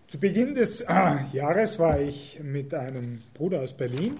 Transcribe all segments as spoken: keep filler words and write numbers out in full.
Zu Beginn des äh, Jahres war ich mit einem Bruder aus Berlin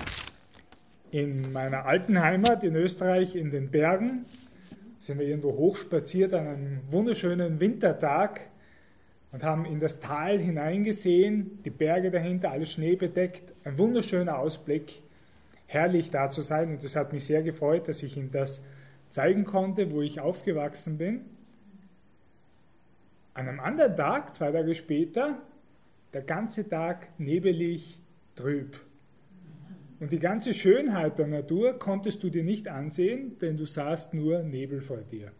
in meiner alten Heimat in Österreich in den Bergen. Sind wir irgendwo hochspaziert an einem wunderschönen Wintertag und haben in das Tal hineingesehen, die Berge dahinter, alles schneebedeckt, ein wunderschöner Ausblick, herrlich da zu sein, und es hat mich sehr gefreut, dass ich ihm das zeigen konnte, wo ich aufgewachsen bin. An einem anderen Tag, zwei Tage später, der ganze Tag nebelig, trüb. Und die ganze Schönheit der Natur konntest du dir nicht ansehen, denn du sahst nur Nebel vor dir.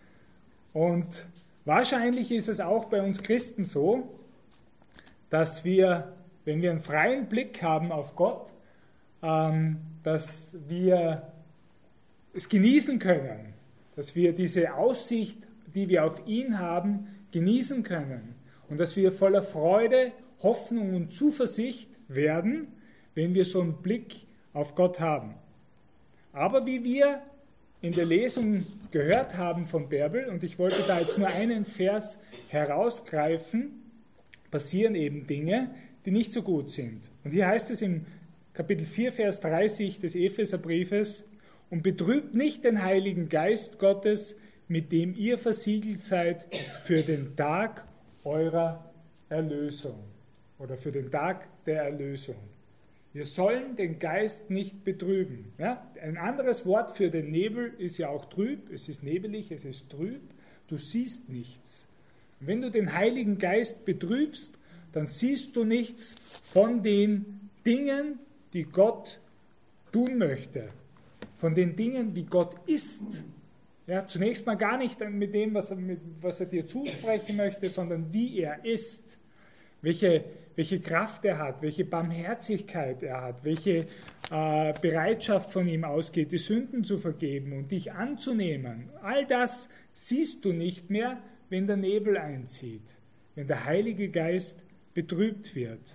Und wahrscheinlich ist es auch bei uns Christen so, dass wir, wenn wir einen freien Blick haben auf Gott, ähm, dass wir es genießen können, dass wir diese Aussicht, die wir auf ihn haben, genießen können und dass wir voller Freude, Hoffnung und Zuversicht werden, wenn wir so einen Blick auf Gott haben. Aber wie wir in der Lesung gehört haben von Bärbel, und ich wollte da jetzt nur einen Vers herausgreifen, passieren eben Dinge, die nicht so gut sind. Und hier heißt es im Kapitel vier, Vers dreißig des Epheserbriefes: Und betrübt nicht den Heiligen Geist Gottes, mit dem ihr versiegelt seid für den Tag eurer Erlösung oder für den Tag der Erlösung. Wir sollen den Geist nicht betrüben. Ja? Ein anderes Wort für den Nebel ist ja auch trüb. Es ist nebelig, es ist trüb. Du siehst nichts. Und wenn du den Heiligen Geist betrübst, dann siehst du nichts von den Dingen, die Gott tun möchte. Von den Dingen, wie Gott ist. Ja, zunächst mal gar nicht mit dem, was er, mit, was er dir zusprechen möchte, sondern wie er ist. Welche, welche Kraft er hat, welche Barmherzigkeit er hat, welche äh, Bereitschaft von ihm ausgeht, die Sünden zu vergeben und dich anzunehmen. All das siehst du nicht mehr, wenn der Nebel einzieht, wenn der Heilige Geist betrübt wird.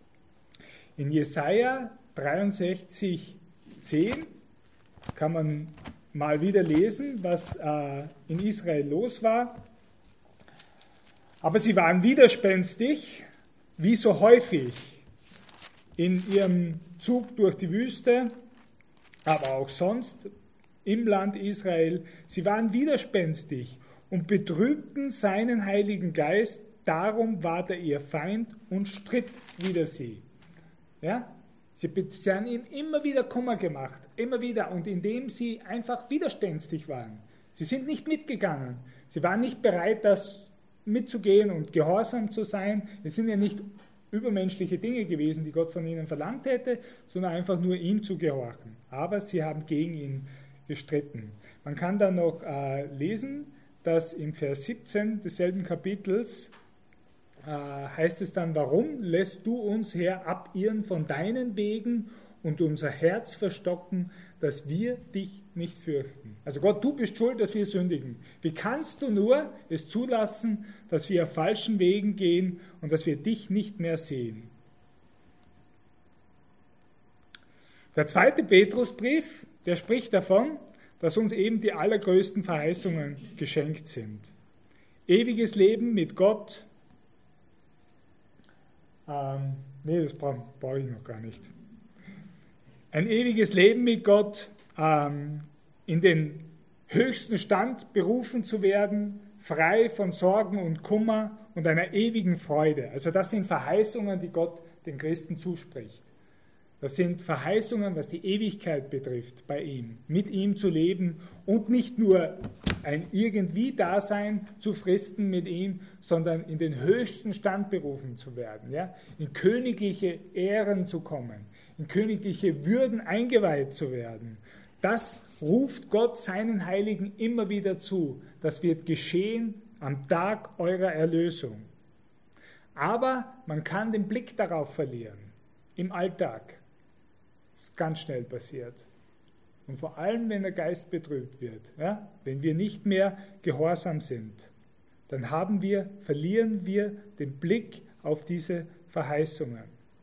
In Jesaja dreiundsechzig, zehn kann man mal wieder lesen, was äh, in Israel los war. Aber sie waren widerspenstig, wie so häufig in ihrem Zug durch die Wüste, aber auch sonst im Land Israel. Sie waren widerspenstig und betrübten seinen Heiligen Geist, darum war er ihr Feind und stritt wider sie. Ja? Sie, sie haben ihm immer wieder Kummer gemacht, immer wieder, und indem sie einfach widerspenstig waren. Sie sind nicht mitgegangen. Sie waren nicht bereit, das mitzugehen und gehorsam zu sein. Es sind ja nicht übermenschliche Dinge gewesen, die Gott von ihnen verlangt hätte, sondern einfach nur ihm zu gehorchen. Aber sie haben gegen ihn gestritten. Man kann dann noch äh, lesen, dass im Vers siebzehn desselben Kapitels äh, heißt es dann: Warum lässt du uns, Herr, abirren von deinen Wegen und unser Herz verstocken, dass wir dich nicht fürchten? Also Gott, du bist schuld, dass wir sündigen. Wie kannst du nur es zulassen, dass wir auf falschen Wegen gehen und dass wir dich nicht mehr sehen? Der zweite Petrusbrief, der spricht davon, dass uns eben die allergrößten Verheißungen geschenkt sind. Ewiges Leben mit Gott. Ähm, nee, das brauche brauch ich noch gar nicht. Ein ewiges Leben mit Gott, ähm, in den höchsten Stand berufen zu werden, frei von Sorgen und Kummer und einer ewigen Freude. Also das sind Verheißungen, die Gott den Christen zuspricht. Das sind Verheißungen, was die Ewigkeit betrifft, bei ihm, mit ihm zu leben und nicht nur ein Irgendwie-Dasein zu fristen mit ihm, sondern in den höchsten Stand berufen zu werden, ja? In königliche Ehren zu kommen, in königliche Würden eingeweiht zu werden. Das ruft Gott seinen Heiligen immer wieder zu. Das wird geschehen am Tag eurer Erlösung. Aber man kann den Blick darauf verlieren, im Alltag. Das ist ganz schnell passiert. Und vor allem, wenn der Geist betrübt wird, ja, wenn wir nicht mehr gehorsam sind, dann haben wir, verlieren wir den Blick auf diese Verheißungen.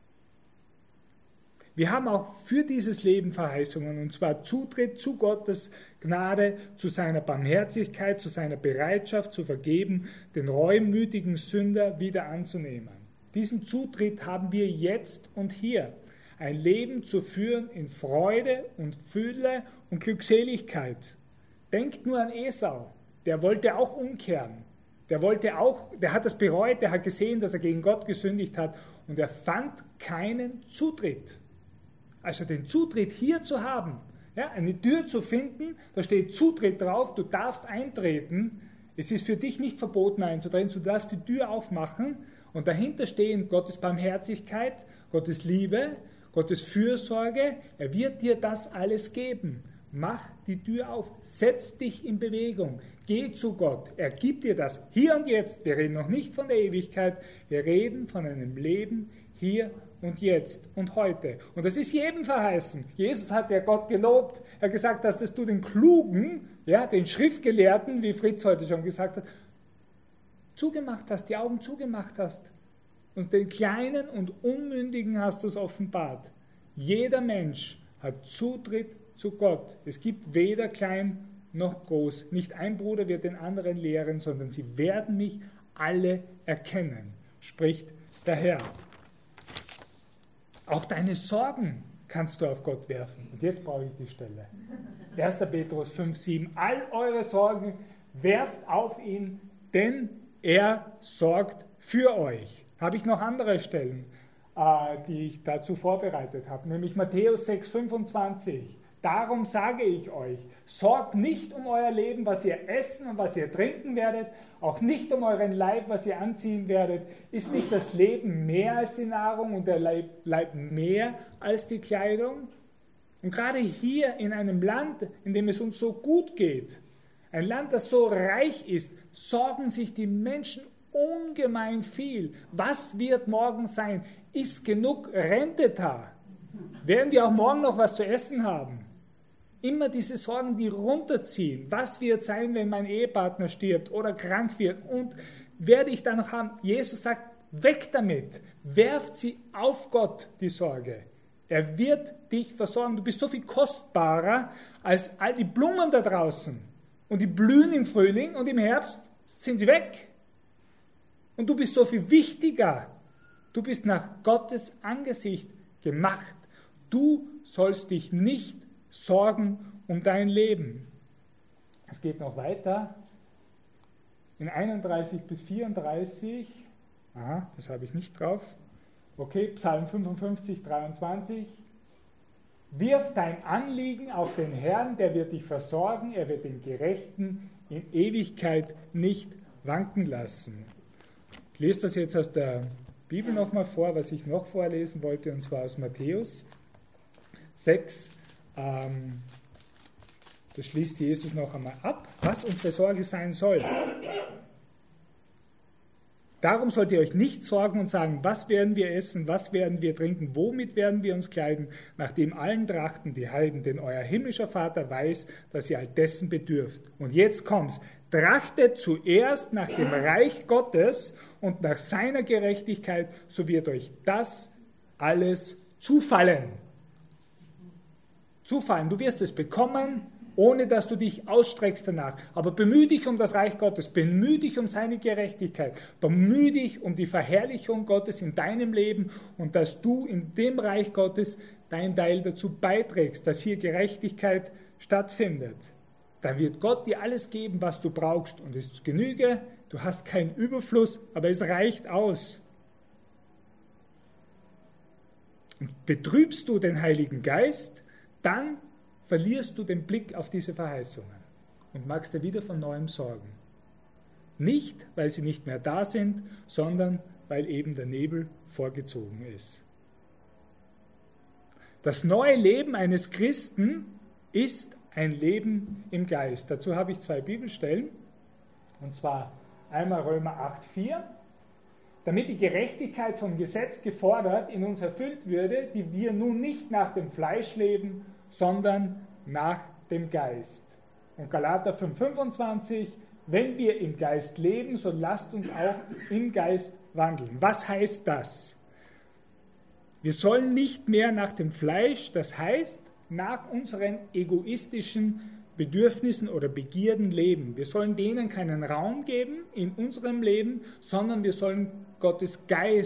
Wir haben auch für dieses Leben Verheißungen, und zwar Zutritt zu Gottes Gnade, zu seiner Barmherzigkeit, zu seiner Bereitschaft zu vergeben, den reumütigen Sünder wieder anzunehmen. Diesen Zutritt haben wir jetzt und hier. Ein Leben zu führen in Freude und Fülle und Glückseligkeit. Denkt nur an Esau, der wollte auch umkehren. Der wollte auch, der hat das bereut, der hat gesehen, dass er gegen Gott gesündigt hat und er fand keinen Zutritt. Also den Zutritt hier zu haben, ja, eine Tür zu finden, da steht Zutritt drauf, du darfst eintreten. Es ist für dich nicht verboten einzutreten, du darfst die Tür aufmachen und dahinter stehen Gottes Barmherzigkeit, Gottes Liebe, Gottes Fürsorge. Er wird dir das alles geben. Mach die Tür auf, setz dich in Bewegung, geh zu Gott, er gibt dir das hier und jetzt. Wir reden noch nicht von der Ewigkeit, wir reden von einem Leben hier und jetzt und heute. Und das ist jedem verheißen. Jesus hat ja Gott gelobt, er hat gesagt, dass das du den Klugen, ja, den Schriftgelehrten, wie Fritz heute schon gesagt hat, zugemacht hast, die Augen zugemacht hast. Und den Kleinen und Unmündigen hast du es offenbart. Jeder Mensch hat Zutritt zu Gott. Es gibt weder klein noch groß. Nicht ein Bruder wird den anderen lehren, sondern sie werden mich alle erkennen, spricht der Herr. Auch deine Sorgen kannst du auf Gott werfen. Und jetzt brauche ich die Stelle. erster Petrus fünf, sieben. All eure Sorgen werft auf ihn, denn er sorgt für euch. Habe ich noch andere Stellen, äh, die ich dazu vorbereitet habe, nämlich Matthäus sechs, fünfundzwanzig. Darum sage ich euch, sorgt nicht um euer Leben, was ihr essen und was ihr trinken werdet, auch nicht um euren Leib, was ihr anziehen werdet. Ist nicht das Leben mehr als die Nahrung und der Leib, Leib mehr als die Kleidung? Und gerade hier in einem Land, in dem es uns so gut geht, ein Land, das so reich ist, sorgen sich die Menschen ungemein viel. Was wird morgen sein? Ist genug Rente da? Werden wir auch morgen noch was zu essen haben? Immer diese Sorgen, die runterziehen. Was wird sein, wenn mein Ehepartner stirbt oder krank wird? Und werde ich da noch haben? Jesus sagt, weg damit. Werft sie auf Gott, die Sorge. Er wird dich versorgen. Du bist so viel kostbarer als all die Blumen da draußen. Und die blühen im Frühling und im Herbst sind sie weg. Und du bist so viel wichtiger. Du bist nach Gottes Angesicht gemacht. Du sollst dich nicht sorgen um dein Leben. Es geht noch weiter. In einunddreißig bis vierunddreißig, aha, das habe ich nicht drauf. Okay, Psalm fünfundfünfzig, dreiundzwanzig. Wirf dein Anliegen auf den Herrn, der wird dich versorgen, er wird den Gerechten in Ewigkeit nicht wanken lassen. Ich lese das jetzt aus der Bibel nochmal vor, was ich noch vorlesen wollte, und zwar aus Matthäus sechs. Ähm, das schließt Jesus noch einmal ab, was unsere Sorge sein soll. Darum sollt ihr euch nicht sorgen und sagen, was werden wir essen, was werden wir trinken, womit werden wir uns kleiden, nachdem allen trachten die Heiden, denn euer himmlischer Vater weiß, dass ihr all dessen bedürft. Und jetzt kommt's, trachtet zuerst nach dem Reich Gottes und nach seiner Gerechtigkeit, so wird euch das alles zufallen. Zufallen, du wirst es bekommen, ohne dass du dich ausstreckst danach. Aber bemühe dich um das Reich Gottes, bemühe dich um seine Gerechtigkeit, bemühe dich um die Verherrlichung Gottes in deinem Leben und dass du in dem Reich Gottes deinen Teil dazu beiträgst, dass hier Gerechtigkeit stattfindet. Dann wird Gott dir alles geben, was du brauchst und es ist Genüge, du hast keinen Überfluss, aber es reicht aus. Und betrübst du den Heiligen Geist, dann verlierst du den Blick auf diese Verheißungen und magst dir wieder von neuem sorgen. Nicht, weil sie nicht mehr da sind, sondern weil eben der Nebel vorgezogen ist. Das neue Leben eines Christen ist ein Leben im Geist. Dazu habe ich zwei Bibelstellen, und zwar einmal Römer acht, vier. Damit die Gerechtigkeit vom Gesetz gefordert in uns erfüllt würde, die wir nun nicht nach dem Fleisch leben, sondern nach dem Geist. Und Galater fünf, fünfundzwanzig, wenn wir im Geist leben, so lasst uns auch im Geist wandeln. Was heißt das? Wir sollen nicht mehr nach dem Fleisch, das heißt nach unseren egoistischen Bedürfnissen oder Begierden leben. Wir sollen denen keinen Raum geben in unserem Leben, sondern wir sollen Gottes Geist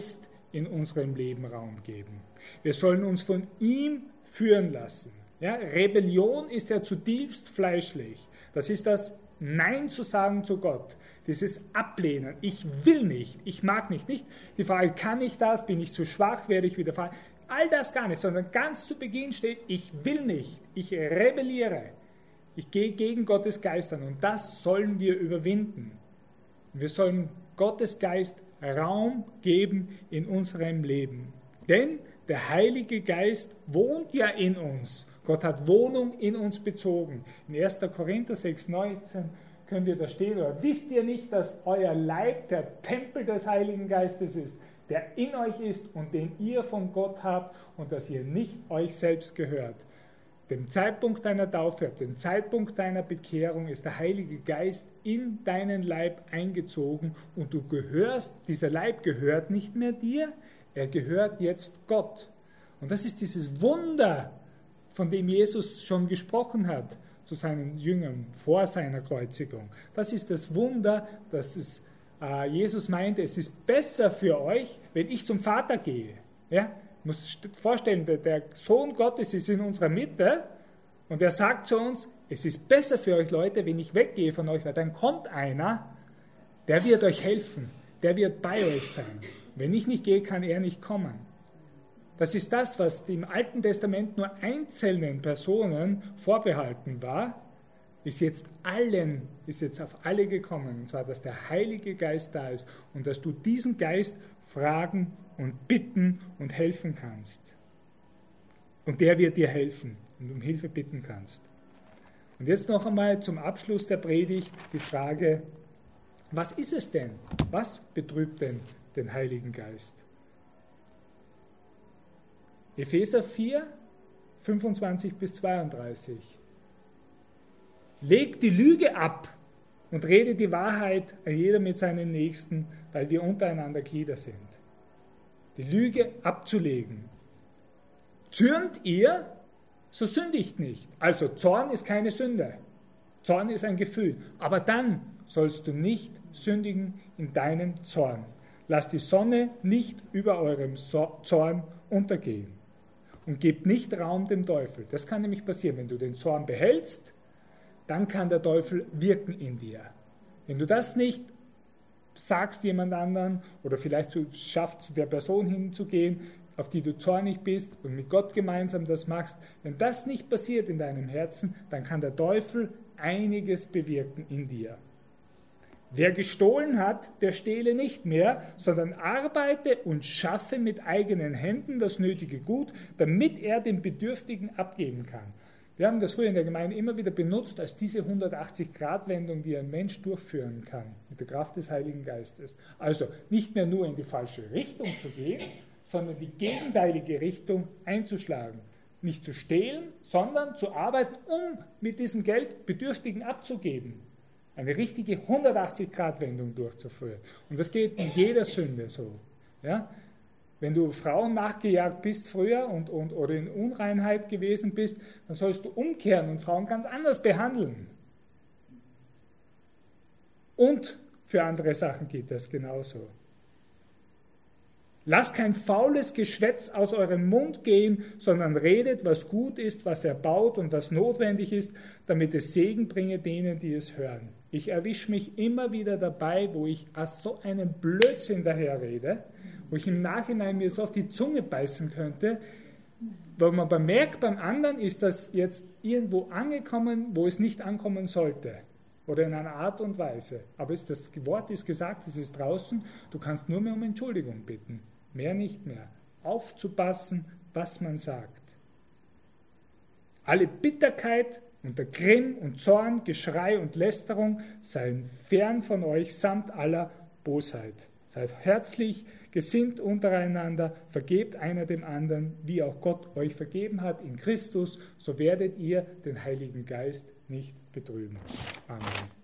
in unserem Leben Raum geben. Wir sollen uns von ihm führen lassen. Ja, Rebellion ist ja zutiefst fleischlich. Das ist das Nein zu sagen zu Gott, dieses Ablehnen. Ich will nicht, ich mag nicht. Nicht die Frage, kann ich das, bin ich zu schwach, werde ich wieder fallen. All das gar nicht, sondern ganz zu Beginn steht, ich will nicht, ich rebelliere. Ich gehe gegen Gottes Geist an und das sollen wir überwinden. Wir sollen Gottes Geist Raum geben in unserem Leben. Denn der Heilige Geist wohnt ja in uns. Gott hat Wohnung in uns bezogen. In erster Korinther sechs neunzehn können wir da stehen, oder wisst ihr nicht, dass euer Leib der Tempel des Heiligen Geistes ist, der in euch ist und den ihr von Gott habt und dass ihr nicht euch selbst gehört. Dem Zeitpunkt deiner Taufe, dem Zeitpunkt deiner Bekehrung ist der Heilige Geist in deinen Leib eingezogen und du gehörst, dieser Leib gehört nicht mehr dir, er gehört jetzt Gott. Und das ist dieses Wunder, von dem Jesus schon gesprochen hat zu seinen Jüngern vor seiner Kreuzigung. Das ist das Wunder, dass es, äh, Jesus meinte, es ist besser für euch, wenn ich zum Vater gehe. Ja? Ich muss vorstellen, der, der Sohn Gottes ist in unserer Mitte und er sagt zu uns, es ist besser für euch Leute, wenn ich weggehe von euch, weil dann kommt einer, der wird euch helfen, der wird bei euch sein. Wenn ich nicht gehe, kann er nicht kommen. Das ist das, was im Alten Testament nur einzelnen Personen vorbehalten war, ist jetzt allen, ist jetzt auf alle gekommen. Und zwar, dass der Heilige Geist da ist und dass du diesen Geist fragen und bitten und helfen kannst. Und der wird dir helfen und um Hilfe bitten kannst. Und jetzt noch einmal zum Abschluss der Predigt die Frage, was ist es denn? Was betrübt denn den Heiligen Geist? Epheser vier, fünfundzwanzig bis zweiunddreißig. Legt die Lüge ab und redet die Wahrheit, jeder mit seinem Nächsten, weil wir untereinander Glieder sind. Die Lüge abzulegen. Zürnt ihr, so sündigt nicht. Also Zorn ist keine Sünde. Zorn ist ein Gefühl. Aber dann sollst du nicht sündigen in deinem Zorn. Lass die Sonne nicht über eurem Zorn untergehen. Und gebt nicht Raum dem Teufel. Das kann nämlich passieren. Wenn du den Zorn behältst, dann kann der Teufel wirken in dir. Wenn du das nicht sagst jemand anderen oder vielleicht schaffst, zu der Person hinzugehen, auf die du zornig bist und mit Gott gemeinsam das machst, wenn das nicht passiert in deinem Herzen, dann kann der Teufel einiges bewirken in dir. Wer gestohlen hat, der stehle nicht mehr, sondern arbeite und schaffe mit eigenen Händen das nötige Gut, damit er den Bedürftigen abgeben kann. Wir haben das früher in der Gemeinde immer wieder benutzt als diese hundertachtzig-Grad-Wendung, die ein Mensch durchführen kann, mit der Kraft des Heiligen Geistes. Also nicht mehr nur in die falsche Richtung zu gehen, sondern die gegenteilige Richtung einzuschlagen. Nicht zu stehlen, sondern zu arbeiten, um mit diesem Geld Bedürftigen abzugeben. Eine richtige hundertachtzig-Grad-Wendung durchzuführen. Und das geht in jeder Sünde so. Ja? Wenn du Frauen nachgejagt bist früher und, und, oder in Unreinheit gewesen bist, dann sollst du umkehren und Frauen ganz anders behandeln. Und für andere Sachen geht das genauso. Lasst kein faules Geschwätz aus eurem Mund gehen, sondern redet, was gut ist, was erbaut und was notwendig ist, damit es Segen bringe denen, die es hören. Ich erwische mich immer wieder dabei, wo ich aus so einem Blödsinn daherrede, wo ich im Nachhinein mir so auf die Zunge beißen könnte, weil man bemerkt, beim anderen ist das jetzt irgendwo angekommen, wo es nicht ankommen sollte. Oder in einer Art und Weise. Aber es, das Wort ist gesagt, es ist draußen, du kannst nur mehr um Entschuldigung bitten. Mehr nicht mehr. Aufzupassen, was man sagt. Alle Bitterkeit und der Grimm und Zorn, Geschrei und Lästerung seien fern von euch samt aller Bosheit. Seid herzlich, gesinnt untereinander, vergebt einer dem anderen, wie auch Gott euch vergeben hat in Christus, so werdet ihr den Heiligen Geist nicht betrüben. Amen.